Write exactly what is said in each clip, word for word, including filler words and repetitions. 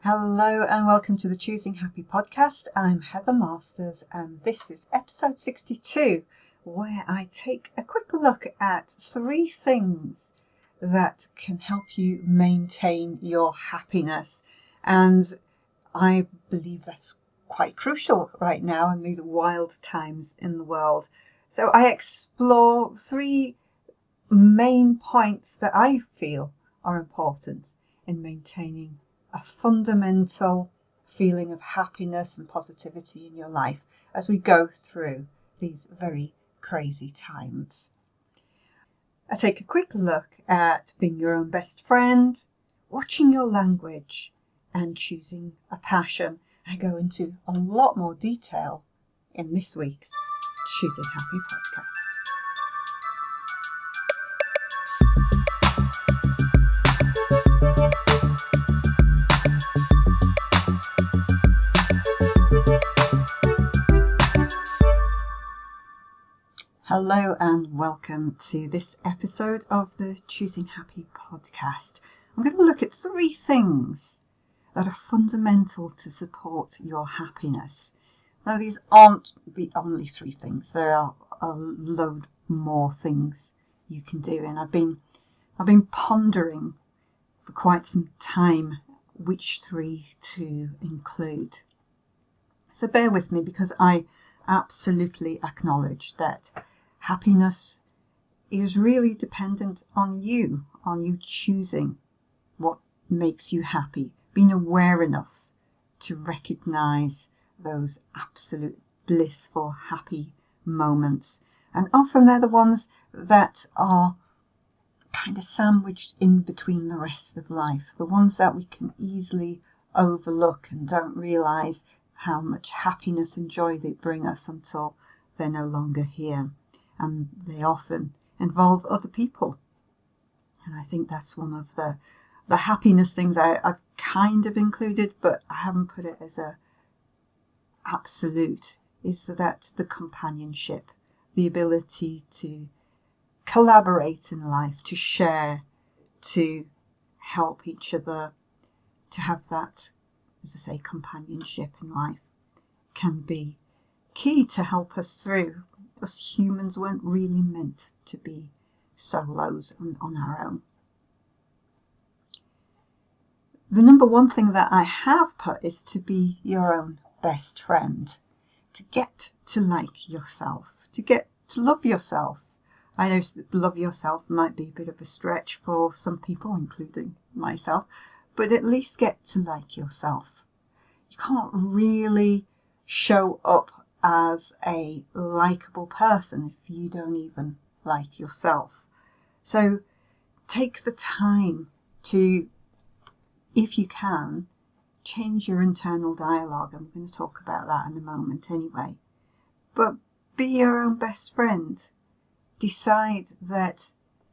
Hello and welcome to the Choosing Happy podcast. I'm Heather Masters and this is episode sixty-two, where I take a quick look at three things that can help you maintain your happiness. And I believe that's quite crucial right now in these wild times in the world. So I explore three main points that I feel are important in maintaining a fundamental feeling of happiness and positivity in your life as we go through these very crazy times. I take a quick look at being your own best friend, watching your language, and choosing a passion. I go into a lot more detail in this week's Choosing Happy podcast. Hello and welcome to this episode of the Choosing Happy podcast. I'm going to look at three things that are fundamental to support your happiness. Now, these aren't the only three things. There are a load more things you can do, and I've been I've been pondering for quite some time which three to include. So bear with me, because I absolutely acknowledge that happiness is really dependent on you, on you choosing what makes you happy, being aware enough to recognize those absolute blissful, happy moments. And often they're the ones that are kind of sandwiched in between the rest of life, the ones that we can easily overlook and don't realize how much happiness and joy they bring us until they're no longer here. And they often involve other people. And I think that's one of the the happiness things I, I've kind of included, but I haven't put it as a absolute, is that the companionship, the ability to collaborate in life, to share, to help each other, to have that, as I say, companionship in life can be key to help us through. Us humans weren't really meant to be solos on, on our own. The number one thing that I have put is to be your own best friend, to get to like yourself, to get to love yourself. I know love yourself might be a bit of a stretch for some people, including myself, but at least get to like yourself. You can't really show up as a likable person if you don't even like yourself. So take the time to, if you can, change your internal dialogue. I'm going to talk about that in a moment anyway. But be your own best friend. Decide that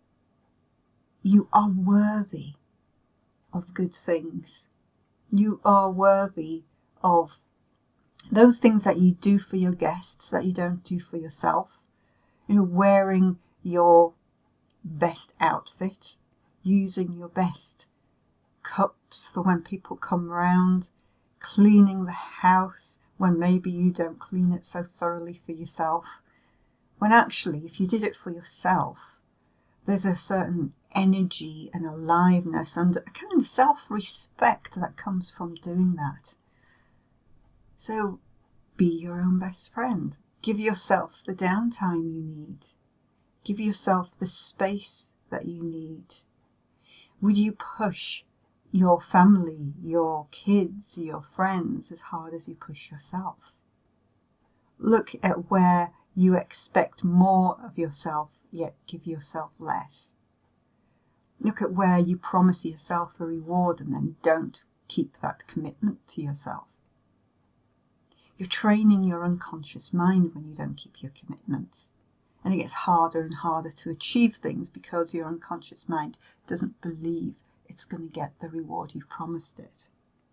you are worthy of good things. You are worthy of those things that you do for your guests that you don't do for yourself. You know, wearing your best outfit, using your best cups for when people come around, cleaning the house when maybe you don't clean it so thoroughly for yourself. When actually, if you did it for yourself, there's a certain energy and aliveness and a kind of self-respect that comes from doing that. So be your own best friend. Give yourself the downtime you need. Give yourself the space that you need. Would you push your family, your kids, your friends as hard as you push yourself? Look at where you expect more of yourself, yet give yourself less. Look at where you promise yourself a reward and then don't keep that commitment to yourself. You're training your unconscious mind when you don't keep your commitments. And it gets harder and harder to achieve things because your unconscious mind doesn't believe it's going to get the reward you've promised it.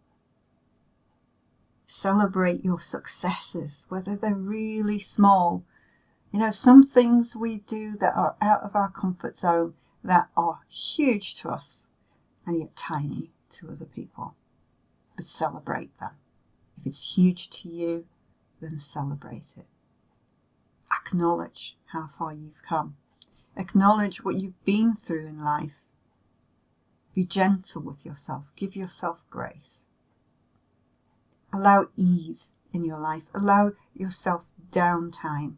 Celebrate your successes, whether they're really small. You know, some things we do that are out of our comfort zone that are huge to us and yet tiny to other people. But celebrate them. If it's huge to you, then celebrate it. Acknowledge how far you've come. Acknowledge what you've been through in life. Be gentle with yourself. Give yourself grace. Allow ease in your life. Allow yourself downtime.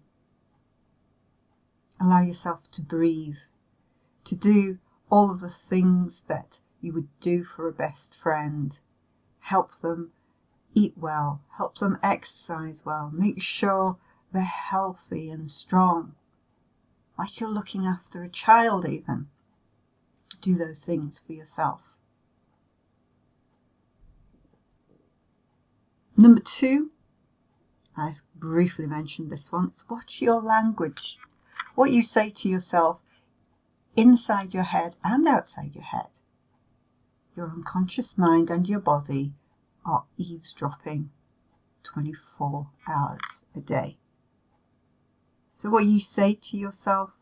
Allow yourself to breathe, to do all of the things that you would do for a best friend. Help them eat well, help them exercise well, make sure they're healthy and strong, like you're looking after a child even. Do those things for yourself. Number two, I briefly mentioned this once, watch your language. What you say to yourself inside your head and outside your head. Your unconscious mind and your body are eavesdropping twenty-four hours a day. So what you say to yourself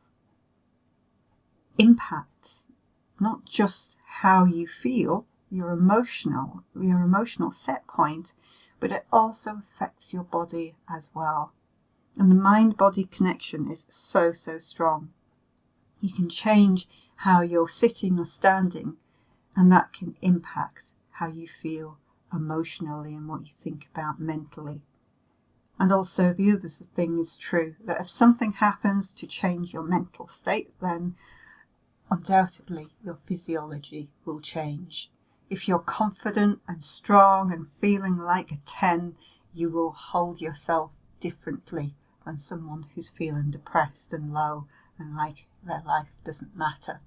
impacts not just how you feel, your emotional, your emotional set point, but it also affects your body as well. And the mind-body connection is so, so strong. You can change how you're sitting or standing, and that can impact how you feel emotionally and what you think about mentally. And also the other thing is true, that if something happens to change your mental state, then undoubtedly your physiology will change. If you're confident and strong and feeling like a ten, you will hold yourself differently than someone who's feeling depressed and low and like their life doesn't matter.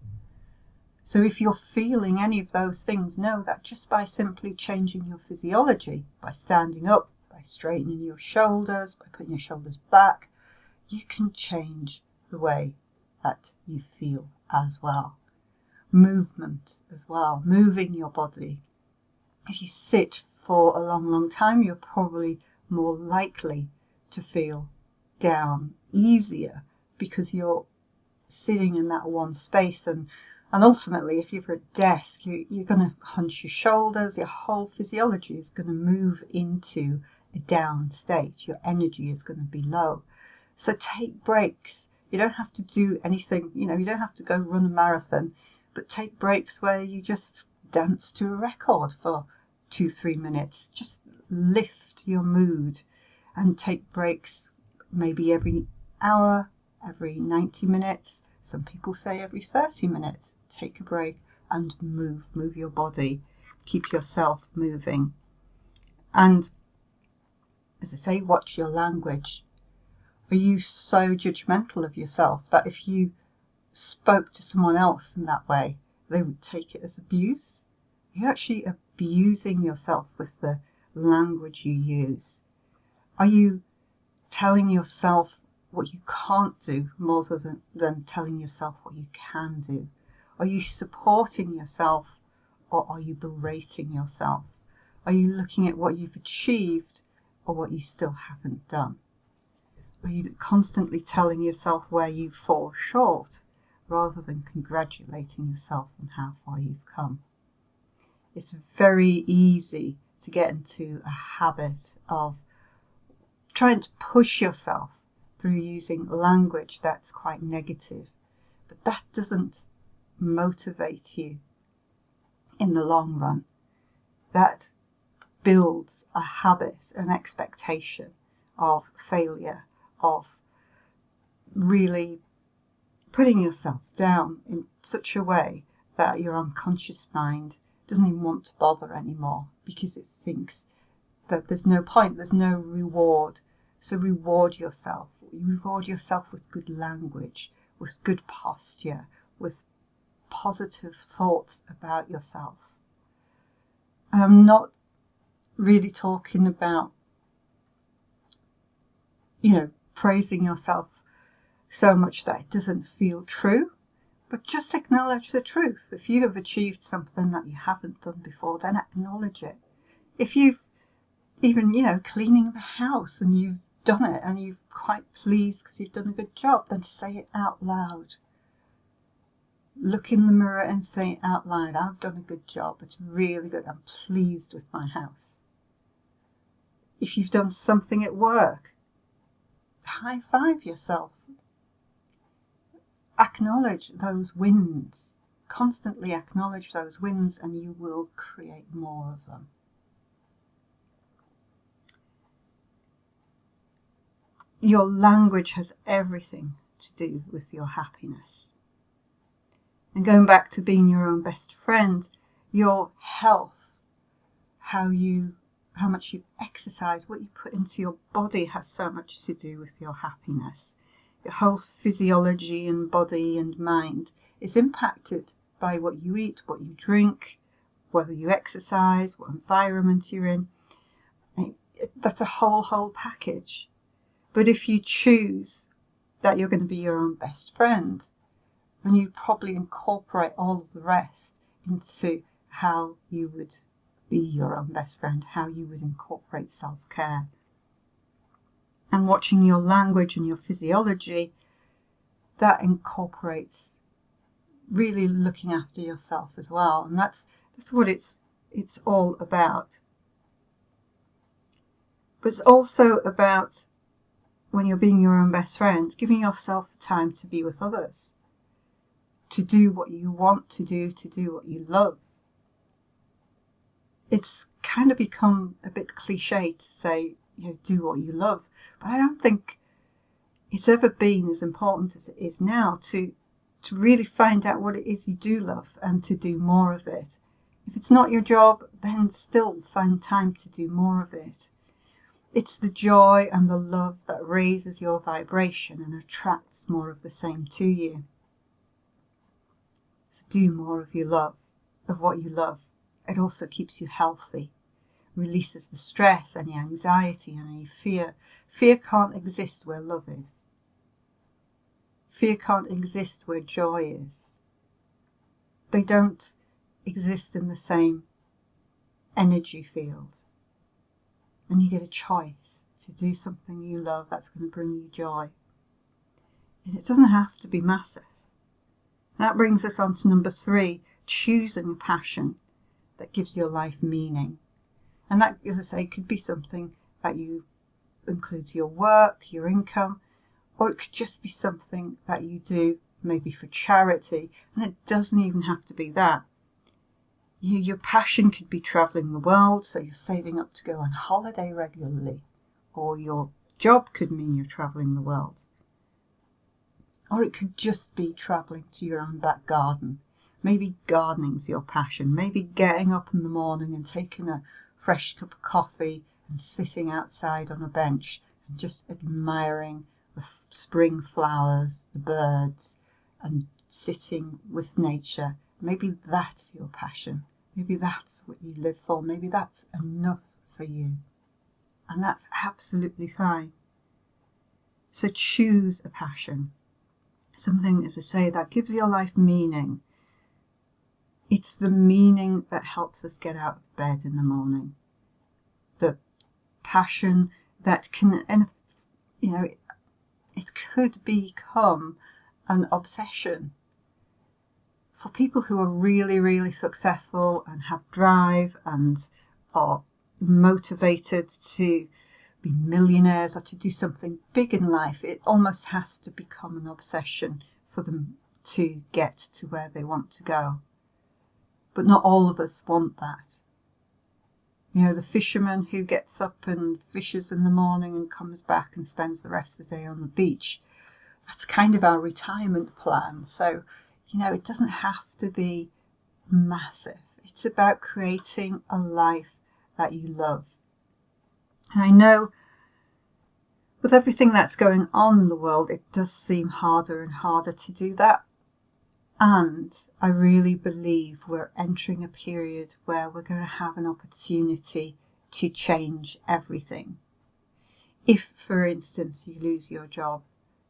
So if you're feeling any of those things, know that just by simply changing your physiology, by standing up, by straightening your shoulders, by putting your shoulders back, you can change the way that you feel as well. Movement as well, moving your body. If you sit for a long, long time, you're probably more likely to feel down easier because you're sitting in that one space, and and ultimately if you're at a desk, you, you're going to hunch your shoulders, your whole physiology is going to move into a down state, your energy is going to be low. So take breaks. You don't have to do anything, you know, you don't have to go run a marathon, but take breaks where you just dance to a record for two, three minutes. Just lift your mood and take breaks maybe every hour, every ninety minutes. Some people say every thirty minutes. Take a break and move, move your body, keep yourself moving. And as I say, watch your language. Are you so judgmental of yourself that if you spoke to someone else in that way, they would take it as abuse? You're actually abusing yourself with the language you use. Are you telling yourself what you can't do more so than, than telling yourself what you can do? Are you supporting yourself, or are you berating yourself? Are you looking at what you've achieved or what you still haven't done? Are you constantly telling yourself where you fall short rather than congratulating yourself on how far you've come? It's very easy to get into a habit of trying to push yourself through using language that's quite negative, but that doesn't motivate you in the long run. That builds a habit, an expectation of failure, of really putting yourself down in such a way that your unconscious mind doesn't even want to bother anymore because it thinks that there's no point, there's no reward. So reward yourself. Reward yourself with good language, with good posture, with positive thoughts about yourself. I'm not really talking about, you know, praising yourself so much that it doesn't feel true, but just acknowledge the truth. If you have achieved something that you haven't done before, then acknowledge it. If you've even, you know, cleaning the house and you've done it and you're quite pleased because you've done a good job, then say it out loud. Look in the mirror and say it out loud, I've done a good job, it's really good, I'm pleased with my house. If you've done something at work, high five yourself. Acknowledge those wins. Constantly acknowledge those wins, and you will create more of them. Your language has everything to do with your happiness. And going back to being your own best friend, your health, how you, how much you exercise, what you put into your body has so much to do with your happiness. Your whole physiology and body and mind is impacted by what you eat, what you drink, whether you exercise, what environment you're in. That's a whole, whole package. But if you choose that you're going to be your own best friend, then you probably incorporate all of the rest into how you would be your own best friend, how you would incorporate self-care. And watching your language and your physiology, that incorporates really looking after yourself as well. And that's that's what it's it's all about. But it's also about, when you're being your own best friend, giving yourself the time to be with others, to do what you want to do, to do what you love. It's kind of become a bit cliche to say, you know, do what you love. But I don't think it's ever been as important as it is now to to really find out what it is you do love and to do more of it. If it's not your job, then still find time to do more of it. It's the joy and the love that raises your vibration and attracts more of the same to you. So do more of your love, of what you love. It also keeps you healthy, releases the stress, any anxiety and any fear. Fear can't exist where love is. Fear can't exist where joy is. They don't exist in the same energy field. And you get a choice to do something you love that's going to bring you joy. And it doesn't have to be massive. That brings us on to number three, choosing a passion that gives your life meaning. And that, as I say, could be something that you includes your work, your income, or it could just be something that you do maybe for charity. And it doesn't even have to be that. You, your passion could be traveling the world, so you're saving up to go on holiday regularly, or your job could mean you're traveling the world. Or it could just be traveling to your own back garden. Maybe gardening's your passion. Maybe getting up in the morning and taking a fresh cup of coffee and sitting outside on a bench and just admiring the spring flowers, the birds, and sitting with nature. Maybe that's your passion. Maybe that's what you live for. Maybe that's enough for you. And that's absolutely fine. So choose a passion. Something, as I say, that gives your life meaning. It's the meaning that helps us get out of bed in the morning. The passion that can, and you know, it could become an obsession. For people who are really, really successful and have drive and are motivated to be millionaires or to do something big in life, it almost has to become an obsession for them to get to where they want to go. But not all of us want that. You know, the fisherman who gets up and fishes in the morning and comes back and spends the rest of the day on the beach, that's kind of our retirement plan. So, you know, it doesn't have to be massive. It's about creating a life that you love. And I know with everything that's going on in the world, it does seem harder and harder to do that. And I really believe we're entering a period where we're going to have an opportunity to change everything. If, for instance, you lose your job,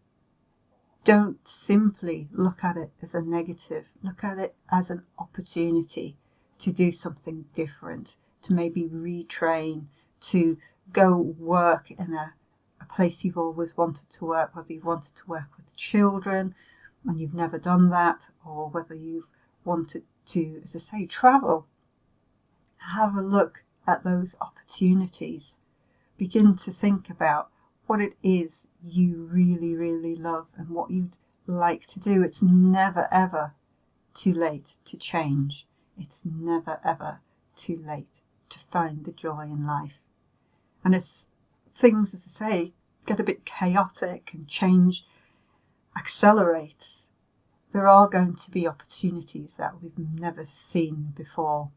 don't simply look at it as a negative. Look at it as an opportunity to do something different, to maybe retrain, to go work in a, a place you've always wanted to work, whether you've wanted to work with children and you've never done that, or whether you've wanted to, as I say, travel. Have a look at those opportunities, begin to think about what it is you really, really love and what you'd like to do. It's never, ever too late to change. It's never, ever too late to find the joy in life. And as things, as I say, get a bit chaotic and change accelerates, there are going to be opportunities that we've never seen before.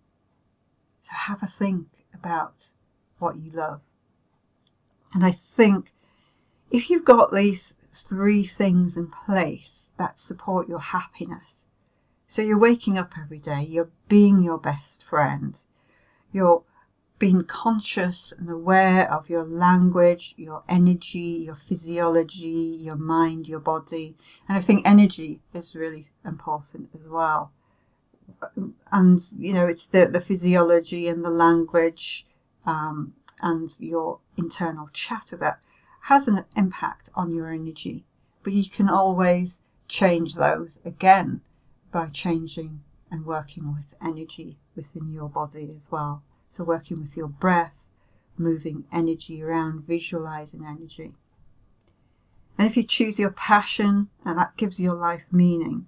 So have a think about what you love. And I think if you've got these three things in place that support your happiness, so you're waking up every day, you're being your best friend, you're being conscious and aware of your language, your energy, your physiology, your mind, your body. And I think energy is really important as well. And, you know, it's the, the physiology and the language um, and your internal chatter that has an impact on your energy. But you can always change those again by changing and working with energy within your body as well. So working with your breath, moving energy around, visualizing energy. And if you choose your passion, and that gives your life meaning,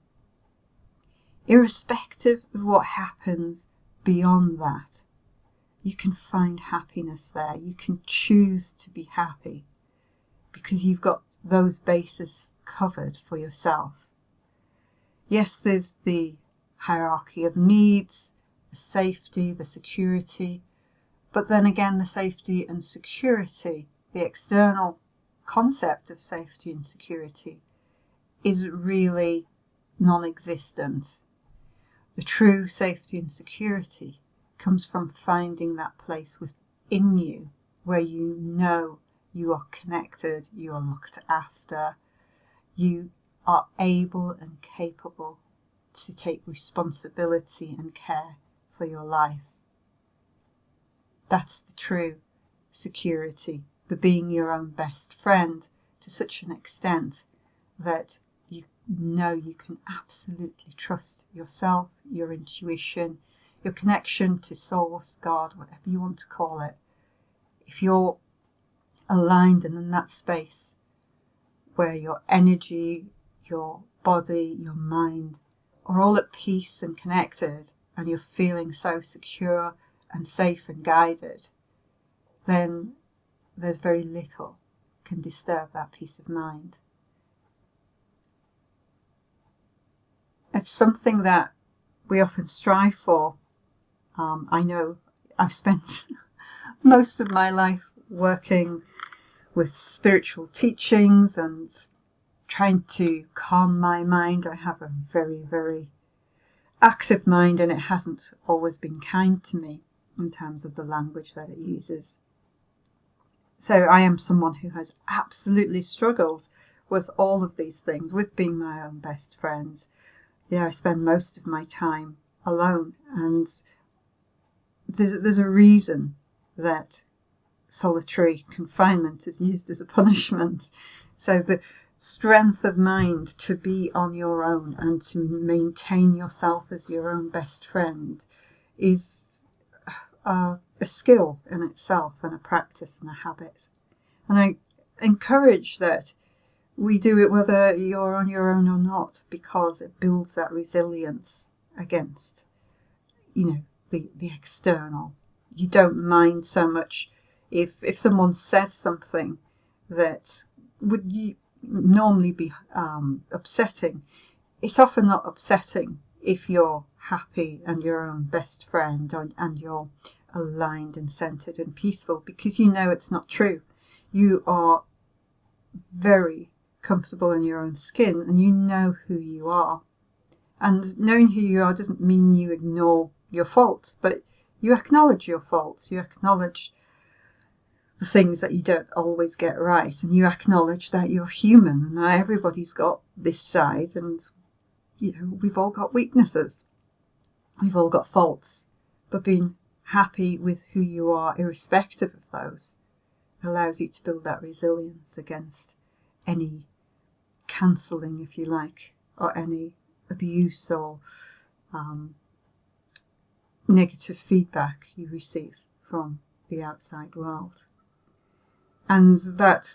irrespective of what happens beyond that, you can find happiness there. You can choose to be happy because you've got those bases covered for yourself. Yes, there's the hierarchy of needs, the safety, the security, but then again, the safety and security, the external concept of safety and security, is really non-existent. The true safety and security comes from finding that place within you where you know you are connected, you are looked after, you are able and capable to take responsibility and care for your life. That's the true security, the being your own best friend to such an extent that you know you can absolutely trust yourself, your intuition, your connection to source, God, whatever you want to call it. If you're aligned and in that space where your energy, your body, your mind are all at peace and connected, and you're feeling so secure and safe and guided, then there's very little can disturb that peace of mind. It's something that we often strive for. Um, I know I've spent most of my life working with spiritual teachings and trying to calm my mind. I have a very, very active mind, and it hasn't always been kind to me in terms of the language that it uses. So I am someone who has absolutely struggled with all of these things, with being my own best friend. Yeah, I spend most of my time alone, and there's, there's a reason that solitary confinement is used as a punishment. So the strength of mind to be on your own and to maintain yourself as your own best friend is a, a skill in itself, and a practice and a habit. And I encourage that we do it whether you're on your own or not, because it builds that resilience against, you know, the, the external. You don't mind so much if if someone says something that would you normally be um, upsetting. It's often not upsetting if you're happy and your own best friend, and, and you're aligned and centered and peaceful, because you know it's not true. You are very comfortable in your own skin, and you know who you are. And knowing who you are doesn't mean you ignore your faults, but you acknowledge your faults. You acknowledge the things that you don't always get right, and you acknowledge that you're human. Now everybody's got this side, and you know, we've all got weaknesses, we've all got faults, but being happy with who you are irrespective of those allows you to build that resilience against any cancelling, if you like, or any abuse or um, negative feedback you receive from the outside world. And that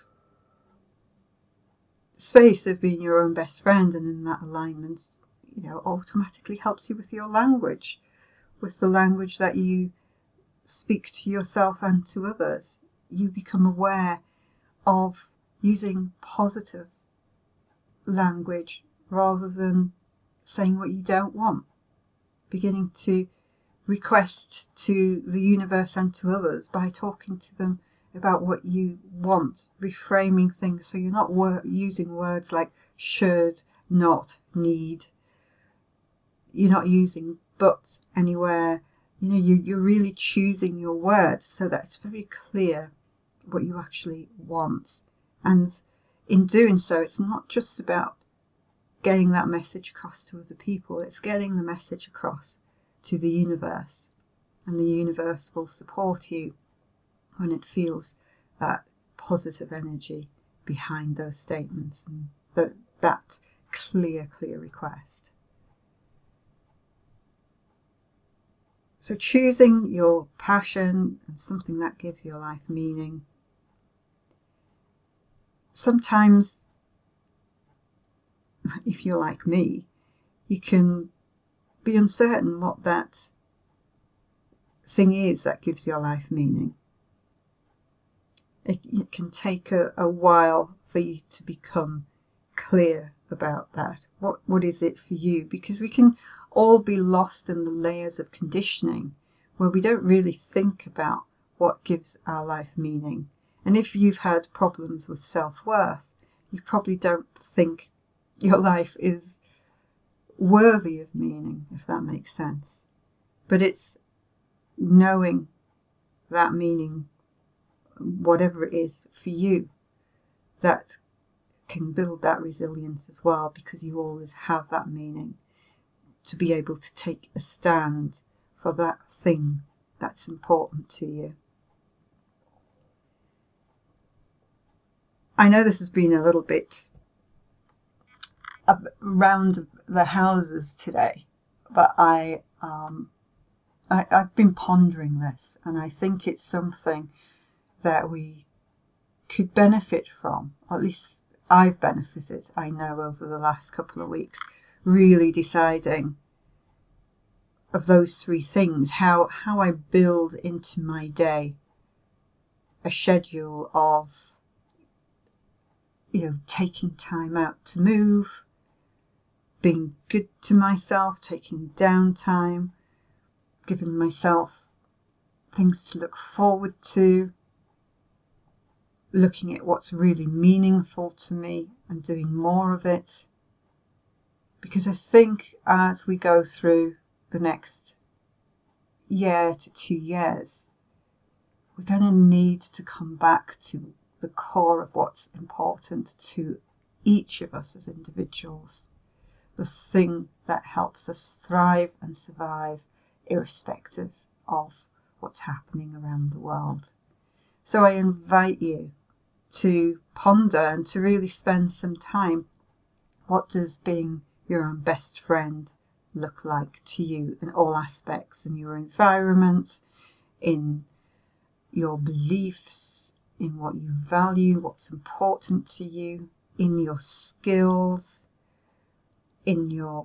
space of being your own best friend and in that alignment, you know, automatically helps you with your language, with the language that you speak to yourself and to others. You become aware of using positive language rather than saying what you don't want, beginning to request to the universe and to others by talking to them about what you want, reframing things so you're not wor- using words like should, not, need. You're not using but anywhere. You know, you, you're really choosing your words so that it's very clear what you actually want. And in doing so, it's not just about getting that message across to other people, it's getting the message across to the universe. And the universe will support you when it feels that positive energy behind those statements and that, that clear, clear request. So choosing your passion and something that gives your life meaning. Sometimes, if you're like me, you can be uncertain what that thing is that gives your life meaning. It, it can take a, a while for you to become clear about that. What what is it for you? Because we can all be lost in the layers of conditioning where we don't really think about what gives our life meaning. And if you've had problems with self-worth, you probably don't think your life is worthy of meaning, if that makes sense. But it's knowing that meaning, whatever it is for you, that can build that resilience as well, because you always have that meaning to be able to take a stand for that thing that's important to you. I know this has been a little bit around the houses today, but I, um, I I've been pondering this, and I think it's something that we could benefit from. Or at least I've benefited, I know, over the last couple of weeks, really deciding of those three things, how how I build into my day a schedule of, you know, taking time out to move, being good to myself, taking downtime, giving myself things to look forward to, looking at what's really meaningful to me and doing more of it. Because I think as we go through the next year to two years, we're going to need to come back to the core of what's important to each of us as individuals, the thing that helps us thrive and survive irrespective of what's happening around the world. So I invite you to ponder and to really spend some time. What does being your own best friend look like to you in all aspects, in your environment, in your beliefs, in what you value, what's important to you, in your skills, in your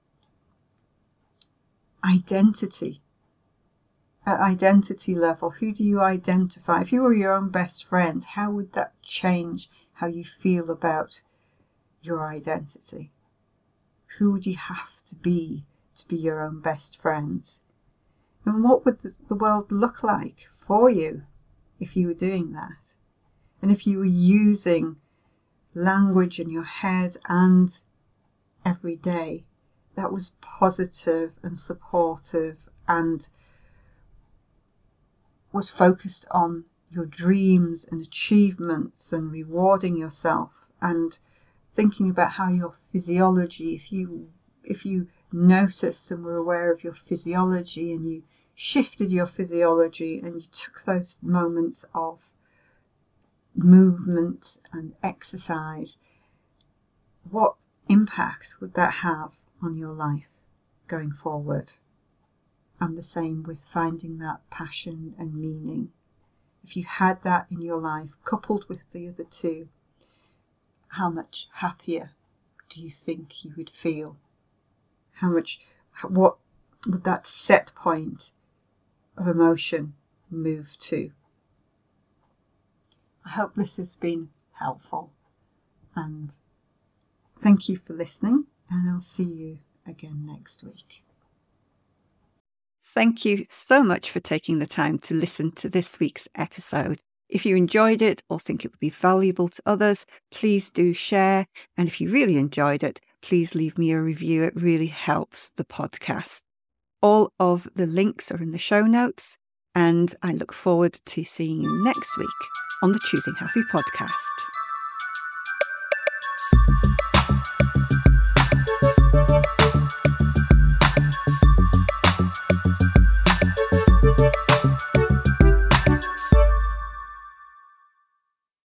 identity. At identity level, who do you identify? If you were your own best friend, how would that change how you feel about your identity? Who would you have to be to be your own best friend? And what would the world look like for you if you were doing that? And if you were using language in your head and every day that was positive and supportive and was focused on your dreams and achievements and rewarding yourself and thinking about how your physiology, if you if you noticed and were aware of your physiology and you shifted your physiology and you took those moments of movement and exercise, what impact would that have on your life going forward? And the same with finding that passion and meaning if you had that in your life, coupled with the other two, how much happier do you think you would feel? How much, what would that set point of emotion move to? I hope this has been helpful, and thank you for listening, and I'll see you again next week. Thank you so much for taking the time to listen to this week's episode. If you enjoyed it or think it would be valuable to others, please do share. And if you really enjoyed it, please leave me a review. It really helps the podcast. All of the links are in the show notes, and I look forward to seeing you next week on the Choosing Happy podcast.